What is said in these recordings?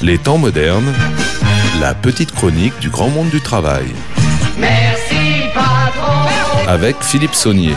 Les temps modernes, la petite chronique du grand monde du travail. Merci patron. Avec Philippe Saunier.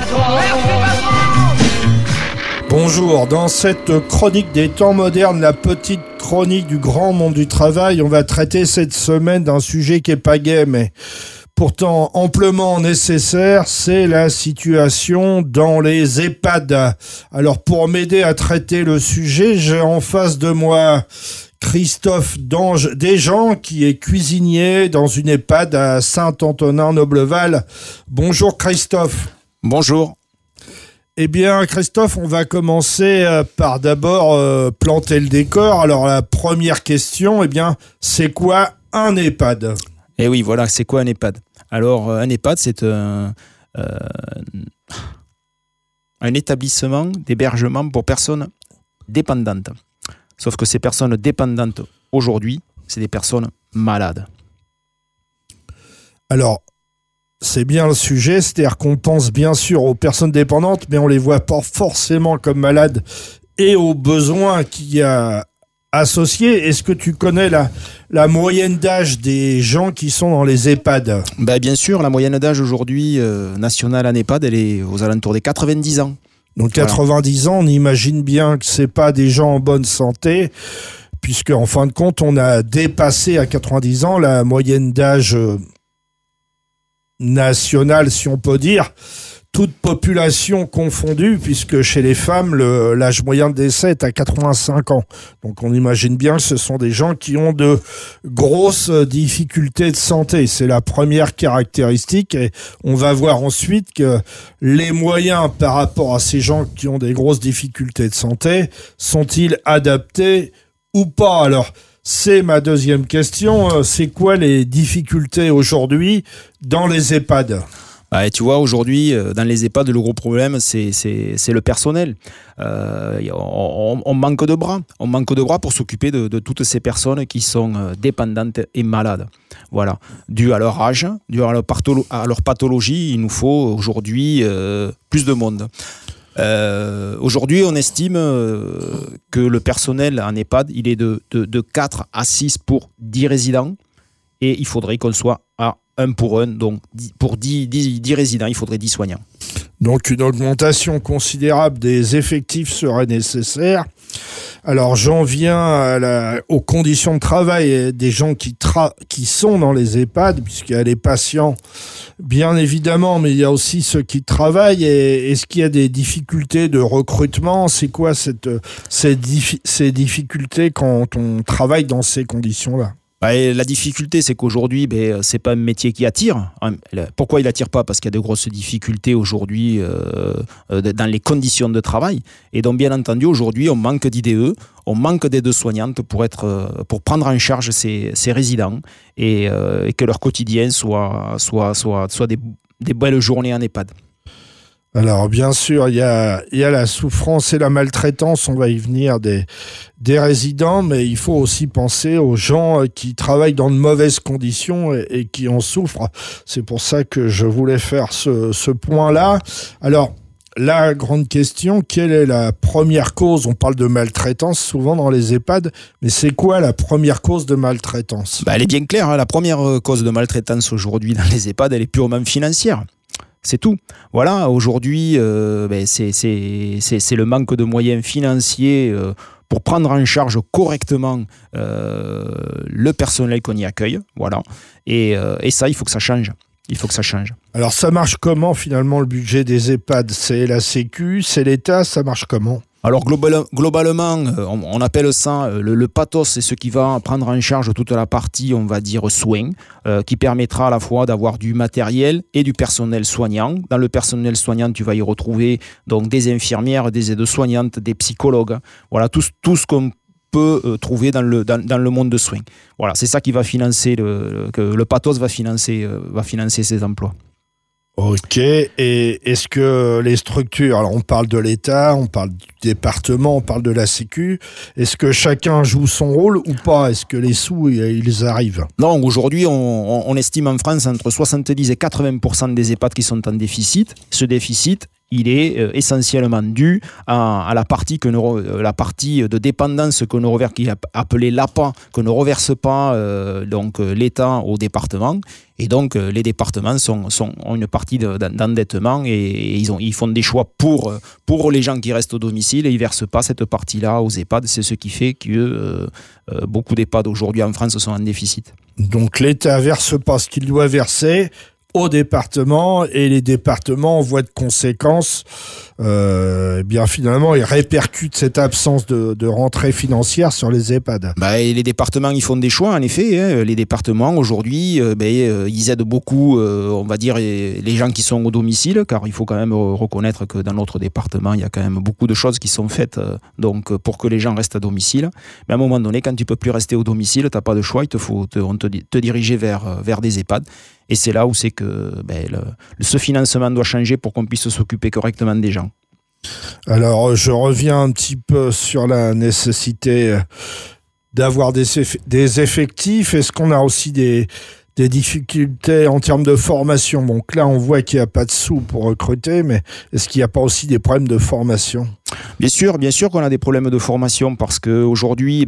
Bonjour, dans cette chronique des temps modernes, la petite chronique du grand monde du travail, on va traiter cette semaine d'un sujet qui est pas gai, mais pourtant amplement nécessaire, c'est la situation dans les EHPAD. Alors pour m'aider à traiter le sujet, j'ai en face de moi Christophe Desjean, qui est cuisinier dans une EHPAD à Saint-Antonin-Nobleval. Bonjour Christophe. Bonjour. Eh bien, Christophe, on va commencer par d'abord planter le décor. Alors, la première question, c'est quoi un EHPAD ? Eh oui, voilà, c'est quoi un EHPAD ? Alors, un EHPAD, c'est un établissement d'hébergement pour personnes dépendantes. Sauf que ces personnes dépendantes, aujourd'hui, c'est des personnes malades. Alors, c'est bien le sujet, c'est-à-dire qu'on pense bien sûr aux personnes dépendantes, mais on les voit pas forcément comme malades et aux besoins qu'il y a associés. Est-ce que tu connais la moyenne d'âge des gens qui sont dans les EHPAD ? Bien sûr, la moyenne d'âge aujourd'hui nationale en EHPAD, elle est aux alentours des 90 ans. Donc 90 ans, on imagine bien que c'est pas des gens en bonne santé, puisque en fin de compte, on a dépassé à 90 ans la moyenne d'âge nationale, si on peut dire, toute population confondue, puisque chez les femmes, l'âge moyen de décès est à 85 ans. Donc on imagine bien que ce sont des gens qui ont de grosses difficultés de santé. C'est la première caractéristique, et on va voir ensuite que les moyens par rapport à ces gens qui ont des grosses difficultés de santé sont-ils adaptés ou pas ? Alors, c'est ma deuxième question. C'est quoi les difficultés aujourd'hui dans les EHPAD ? Tu vois, aujourd'hui, dans les EHPAD, le gros problème, c'est le personnel. On manque de bras. On manque de bras pour s'occuper de toutes ces personnes qui sont dépendantes et malades. Voilà. Dû à leur âge, dû à leur pathologie, il nous faut aujourd'hui plus de monde. Aujourd'hui, on estime que le personnel en EHPAD, il est de 4 à 6 pour 10 résidents, et il faudrait qu'on soit à 1 pour 1, donc pour 10 résidents, il faudrait 10 soignants. Donc une augmentation considérable des effectifs serait nécessaire. Alors j'en viens aux conditions de travail des gens qui sont dans les EHPAD, puisqu'il y a les patients, bien évidemment, mais il y a aussi ceux qui travaillent. Et est-ce qu'il y a des difficultés de recrutement ? C'est quoi ces difficultés quand on travaille dans ces conditions-là ? La difficulté, c'est qu'aujourd'hui, c'est pas un métier qui attire. Pourquoi il attire pas ? Parce qu'il y a de grosses difficultés aujourd'hui dans les conditions de travail. Et donc, bien entendu, aujourd'hui, on manque d'IDE, on manque d'aides-soignantes pour prendre en charge ces résidents et que leur quotidien soit des belles journées en EHPAD. Alors, bien sûr, il y a la souffrance et la maltraitance, on va y venir, des résidents, mais il faut aussi penser aux gens qui travaillent dans de mauvaises conditions et qui en souffrent. C'est pour ça que je voulais faire ce point-là. Alors, la grande question, quelle est la première cause ? On parle de maltraitance souvent dans les EHPAD, mais c'est quoi la première cause de maltraitance ? Elle est bien claire, hein. La première cause de maltraitance aujourd'hui dans les EHPAD, elle est purement financière. C'est tout. Voilà, aujourd'hui, c'est le manque de moyens financiers pour prendre en charge correctement le personnel qu'on y accueille. Voilà. Et ça, il faut que ça change. Alors, ça marche comment, finalement, le budget des EHPAD ? C'est la Sécu, c'est l'État, ça marche comment ? Alors globalement, on appelle ça le pathos, c'est ce qui va prendre en charge toute la partie, on va dire, soins, qui permettra à la fois d'avoir du matériel et du personnel soignant. Dans le personnel soignant, tu vas y retrouver donc des infirmières, des aides-soignantes, des psychologues, voilà, tout ce qu'on peut trouver dans le monde de soins. Voilà, c'est ça qui va financer, le pathos va financer ces emplois. Ok, et est-ce que les structures, alors on parle de l'État, on parle du département, on parle de la Sécu, est-ce que chacun joue son rôle ou pas ? Est-ce que les sous, ils arrivent ? Non, aujourd'hui, on estime en France entre 70 et 80% des EHPAD qui sont en déficit. Ce déficit, il est essentiellement dû à la partie de dépendance que ne reverse, qui est appelée l'APA, que ne reverse pas l'État au département. Et donc, les départements ont une partie d'endettement et ils font des choix pour les gens qui restent au domicile et ils ne versent pas cette partie-là aux EHPAD. C'est ce qui fait que beaucoup d'EHPAD aujourd'hui en France sont en déficit. Donc, l'État ne verse pas ce qu'il doit verser au département et les départements, en voie de conséquence, bien finalement, ils répercutent cette absence de rentrée financière sur les EHPAD. Et les départements, ils font des choix, en effet. Les départements, aujourd'hui, ils aident beaucoup, on va dire, les gens qui sont au domicile, car il faut quand même reconnaître que dans notre département, il y a quand même beaucoup de choses qui sont faites donc, pour que les gens restent à domicile. Mais à un moment donné, quand tu ne peux plus rester au domicile, tu n'as pas de choix, il te faut te diriger vers des EHPAD. Et c'est là où c'est que ce financement doit changer pour qu'on puisse s'occuper correctement des gens. Alors, je reviens un petit peu sur la nécessité d'avoir des effectifs. Est-ce qu'on a aussi des difficultés en termes de formation? Donc là, on voit qu'il n'y a pas de sous pour recruter, mais est-ce qu'il n'y a pas aussi des problèmes de formation? Bien sûr qu'on a des problèmes de formation parce qu'aujourd'hui,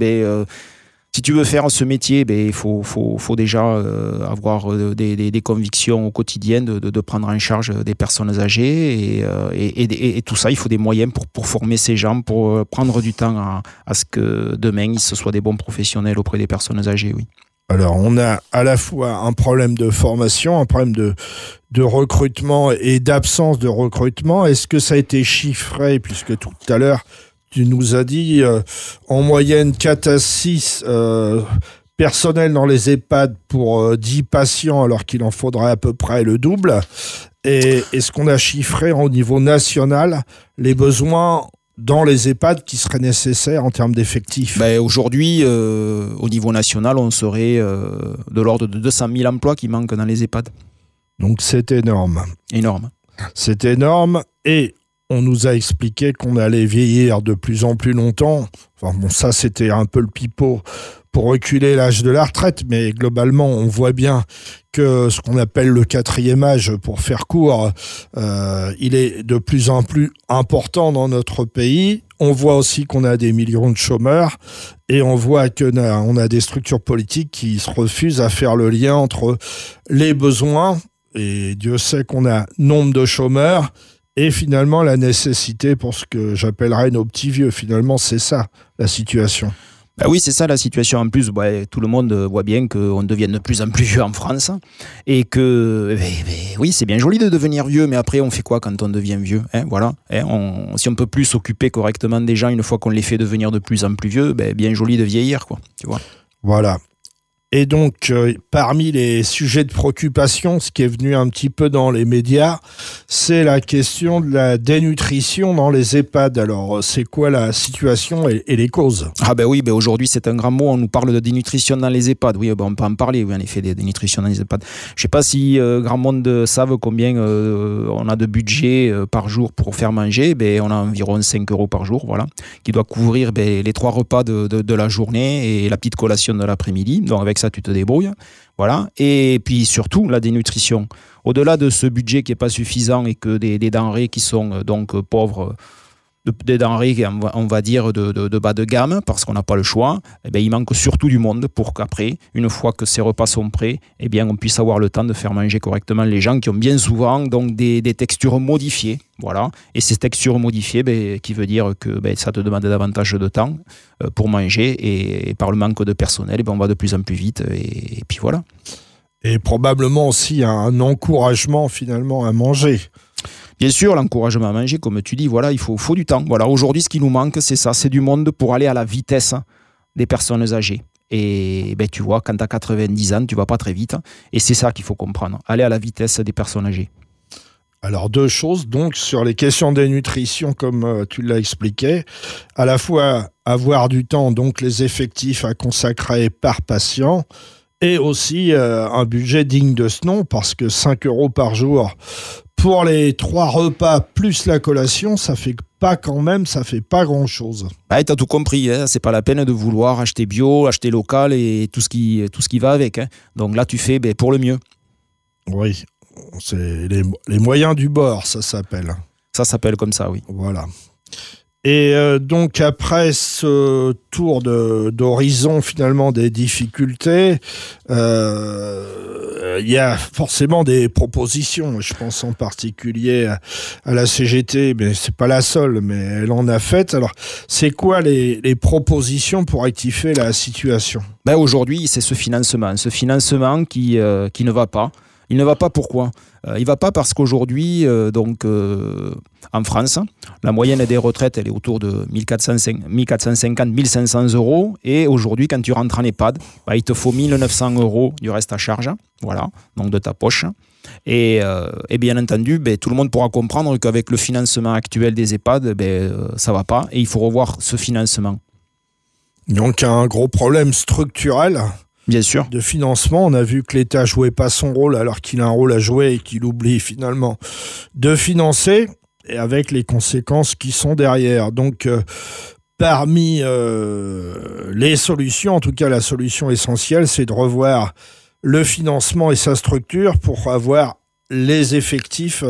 si tu veux faire ce métier, il faut déjà avoir des convictions au quotidien de prendre en charge des personnes âgées et tout ça, il faut des moyens pour former ces gens, pour prendre du temps à ce que demain, ce soient des bons professionnels auprès des personnes âgées, oui. Alors, on a à la fois un problème de formation, un problème de recrutement et d'absence de recrutement. Est-ce que ça a été chiffré, puisque tout à l'heure, tu nous as dit en moyenne 4 à 6 personnels dans les EHPAD pour 10 patients, alors qu'il en faudrait à peu près le double. Et est-ce qu'on a chiffré au niveau national les besoins dans les EHPAD qui seraient nécessaires en termes d'effectifs? Aujourd'hui, au niveau national, on serait de l'ordre de 200 000 emplois qui manquent dans les EHPAD. Donc c'est énorme. Énorme. C'est énorme et on nous a expliqué qu'on allait vieillir de plus en plus longtemps. Enfin bon, ça c'était un peu le pipeau pour reculer l'âge de la retraite, mais globalement on voit bien que ce qu'on appelle le 4e âge, pour faire court, il est de plus en plus important dans notre pays. On voit aussi qu'on a des millions de chômeurs et on voit qu'on a des structures politiques qui se refusent à faire le lien entre les besoins, et Dieu sait qu'on a nombre de chômeurs, et finalement la nécessité pour ce que j'appellerais nos petits vieux. Finalement, c'est ça la situation. Oui, c'est ça la situation. En plus, tout le monde voit bien qu'on devient de plus en plus vieux en France et que, oui, c'est bien joli de devenir vieux, mais après, on fait quoi quand on devient vieux, voilà. Si on peut plus s'occuper correctement des gens une fois qu'on les fait devenir de plus en plus vieux, bien joli de vieillir, quoi. Tu vois. Voilà. Et donc, parmi les sujets de préoccupation, ce qui est venu un petit peu dans les médias, c'est la question de la dénutrition dans les EHPAD. Alors, c'est quoi la situation et les causes? Aujourd'hui, c'est un grand mot. On nous parle de dénutrition dans les EHPAD. Oui, on peut en parler, oui, en effet, des dénutritions dans les EHPAD. Je ne sais pas si grand monde savent combien on a de budget par jour pour faire manger. On a environ 5 € par jour, voilà, qui doit couvrir les 3 repas de la journée et la petite collation de l'après-midi. Donc, avec ça, tu te débrouilles. Voilà. Et puis surtout, la dénutrition. Au-delà de ce budget qui n'est pas suffisant et que des denrées qui sont donc pauvres, des denrées, on va dire, de bas de gamme, parce qu'on n'a pas le choix, il manque surtout du monde pour qu'après, une fois que ces repas sont prêts, on puisse avoir le temps de faire manger correctement les gens qui ont bien souvent donc, des textures modifiées. Voilà. Et ces textures modifiées, qui veut dire que ça te demande davantage de temps pour manger, et par le manque de personnel, on va de plus en plus vite, et puis voilà. Et probablement aussi un encouragement finalement à manger. Bien sûr, l'encouragement à manger, comme tu dis, voilà, il faut du temps. Voilà, aujourd'hui, ce qui nous manque, c'est ça, c'est du monde pour aller à la vitesse des personnes âgées. Et tu vois, quand tu as 90 ans, tu ne vas pas très vite. Et c'est ça qu'il faut comprendre, aller à la vitesse des personnes âgées. Alors, 2 choses, donc, sur les questions de nutrition, comme tu l'as expliqué. À la fois, avoir du temps, donc les effectifs à consacrer par patient, et aussi un budget digne de ce nom, parce que 5 € par jour pour les 3 repas plus la collation, ça fait pas grand chose. T'as tout compris, c'est pas la peine de vouloir acheter bio, acheter local et tout ce qui va avec. Donc là, tu fais pour le mieux. Oui, c'est les moyens du bord, ça s'appelle. Ça s'appelle comme ça, oui. Voilà. Et donc après ce tour d'horizon finalement des difficultés, il y a forcément des propositions. Je pense en particulier à la CGT, mais c'est pas la seule, mais elle en a fait. Alors c'est quoi les propositions pour rectifier la situation? Aujourd'hui, c'est ce financement qui ne va pas. Il ne va pas pourquoi ? Il ne va pas parce qu'aujourd'hui, en France, la moyenne des retraites, elle est autour de 1450-1500 euros. Et aujourd'hui, quand tu rentres en EHPAD, il te faut 1900 euros du reste à charge, voilà, donc de ta poche. Et bien entendu, tout le monde pourra comprendre qu'avec le financement actuel des EHPAD, ça ne va pas et il faut revoir ce financement. Donc un gros problème structurel. Bien sûr. De financement. On a vu que l'État jouait pas son rôle alors qu'il a un rôle à jouer et qu'il oublie finalement de financer, et avec les conséquences qui sont derrière. Donc parmi les solutions, en tout cas la solution essentielle, c'est de revoir le financement et sa structure pour avoir les effectifs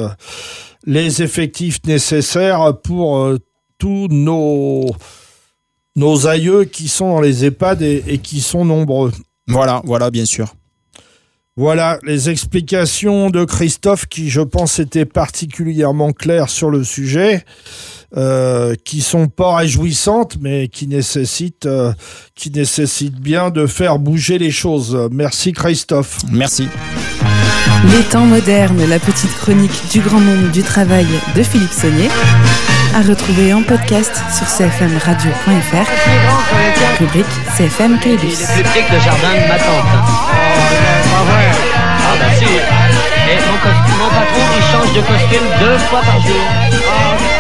nécessaires pour tous nos aïeux qui sont dans les EHPAD et qui sont nombreux. Voilà, bien sûr. Voilà les explications de Christophe qui, je pense, étaient particulièrement claires sur le sujet, qui sont pas réjouissantes, mais qui nécessitent bien de faire bouger les choses. Merci Christophe. Merci. Les temps modernes, la petite chronique du grand monde du travail de Philippe Saunier, à retrouver en podcast sur cfmradio.fr, rubrique CFM Caylus. Il est plus petit que le jardin de ma tante. Pas vrai. Si. Et mon patron, il change de costume 2 fois par jour.